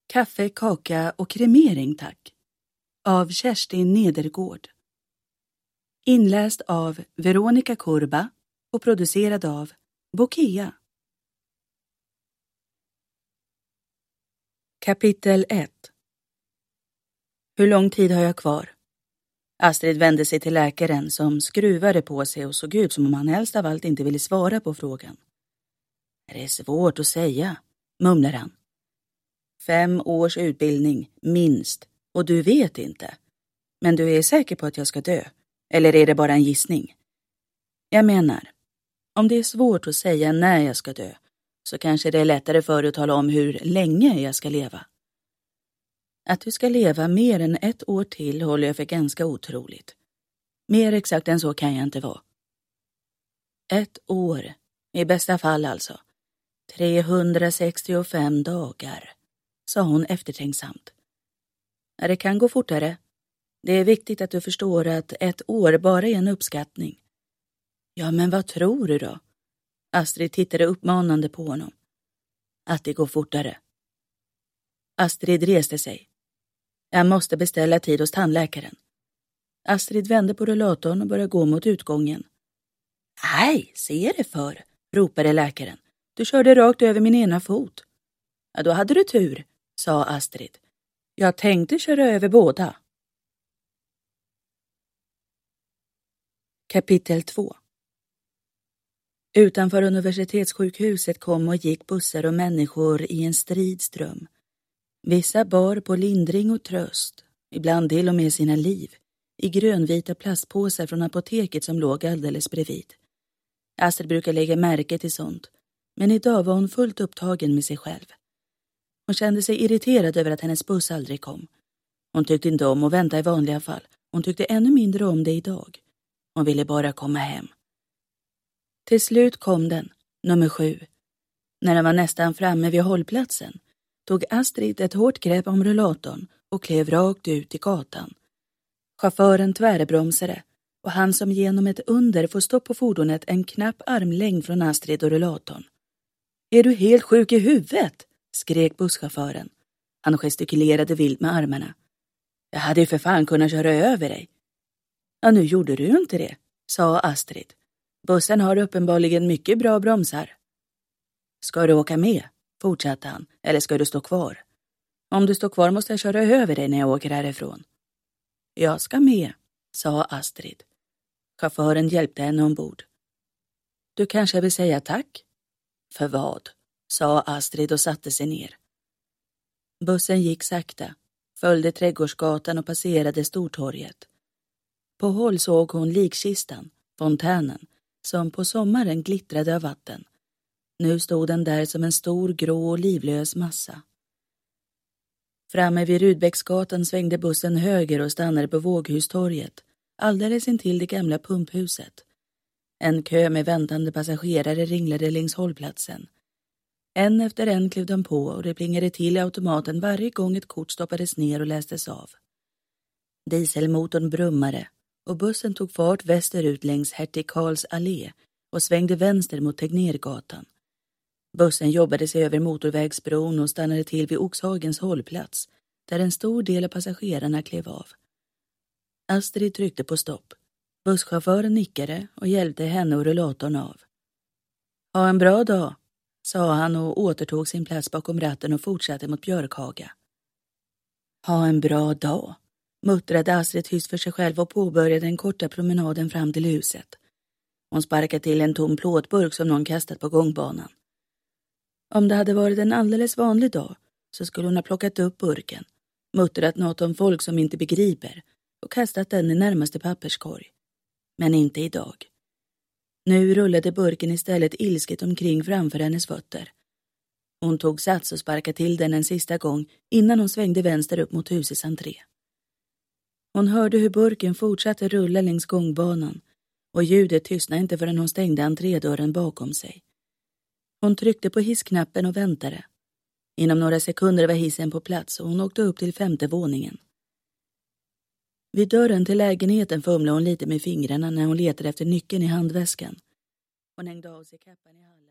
Kaffe, kaka och kremering tack. Av Kerstin Nedergård. Inläst av Veronica Kurba och producerad av Bokea. Kapitel 1. Hur lång tid har jag kvar? Astrid vände sig till läkaren som skruvade på sig och såg ut som om han helst av allt inte ville svara på frågan. Det är svårt att säga, mumlar han. 5 års utbildning, minst, och du vet inte. Men du är säker på att jag ska dö? Eller är det bara en gissning? Jag menar, om det är svårt att säga när jag ska dö, så kanske det är lättare för dig att tala om hur länge jag ska leva. Att du ska leva mer än 1 år till håller jag för ganska otroligt. Mer exakt än så kan jag inte vara. 1 år, i bästa fall alltså. 365 dagar, sa hon eftertänksamt. Det kan gå fortare. Det är viktigt att du förstår att 1 år bara är en uppskattning. Ja, men vad tror du då? Astrid tittade uppmanande på honom. Att det går fortare. Astrid reste sig. Jag måste beställa tid hos tandläkaren. Astrid vände på rullatorn och började gå mot utgången. Nej, se det för, ropade läkaren. Du körde rakt över min ena fot. Ja, då hade du tur, sa Astrid. Jag tänkte köra över båda. Kapitel 2. Utanför universitetssjukhuset kom och gick bussar och människor i en stridström. Vissa bar på lindring och tröst, ibland till och med sina liv, i grönvita plastpåsar från apoteket som låg alldeles bredvid. Astrid brukar lägga märke till sånt, men idag var hon fullt upptagen med sig själv. Hon kände sig irriterad över att hennes buss aldrig kom. Hon tyckte inte om att vänta i vanliga fall. Hon tyckte ännu mindre om det idag. Hon ville bara komma hem. Till slut kom den, nummer 7. När den var nästan framme vid hållplatsen tog Astrid ett hårt grepp om rullatorn och klev rakt ut i gatan. Chauffören tvärbromsade och han som genom ett under får stopp på fordonet en knapp armlängd från Astrid och rullatorn. Är du helt sjuk i huvudet? Skrek busschauffören. Han gestikulerade vilt med armarna. Jag hade ju för fan kunnat köra över dig. Ja, nu gjorde du inte det, sa Astrid. Bussen har uppenbarligen mycket bra bromsar. Ska du åka med? Fortsatte han. Eller ska du stå kvar? Om du står kvar måste jag köra över dig när jag åker härifrån. Jag ska med, sa Astrid. Chauffören hjälpte henne ombord. Du kanske vill säga tack? För vad? Sa Astrid och satte sig ner. Bussen gick sakta, följde Trädgårdsgatan och passerade Stortorget. På håll såg hon likkistan, fontänen, som på sommaren glittrade av vatten. Nu stod den där som en stor grå och livlös massa. Framme vid Rudbecksgatan svängde bussen höger och stannade på Våghustorget, alldeles intill det gamla pumphuset. En kö med väntande passagerare ringlade längs hållplatsen. En efter en klev de på och det plingade till i automaten varje gång ett kort stoppades ner och lästes av. Dieselmotorn brummade och bussen tog fart västerut längs Hertig Karls allé och svängde vänster mot Tegnérgatan. Bussen jobbade sig över motorvägsbron och stannade till vid Oxhagens hållplats, där en stor del av passagerarna klev av. Astrid tryckte på stopp. Busschauffören nickade och hjälpte henne och rullatorn av. Ha en bra dag, sa han och återtog sin plats bakom ratten och fortsatte mot Björkhaga. Ha en bra dag, muttrade Astrid tyst för sig själv och påbörjade den korta promenaden fram till huset. Hon sparkade till en tom plåtburk som någon kastat på gångbanan. Om det hade varit en alldeles vanlig dag så skulle hon ha plockat upp burken, muttrat något om folk som inte begriper och kastat den i närmaste papperskorg. Men inte idag. Nu rullade burken istället ilsket omkring framför hennes fötter. Hon tog sats och sparkade till den en sista gång innan hon svängde vänster upp mot husets entré. Hon hörde hur burken fortsatte rulla längs gångbanan och ljudet tystnade inte förrän hon stängde entrédörren bakom sig. Hon tryckte på hissknappen och väntade. Inom några sekunder var hissen på plats och hon åkte upp till 5:e våningen. Vid dörren till lägenheten fumlade hon lite med fingrarna när hon letade efter nyckeln i handväskan. Hon hängde av sig kappan i hallen.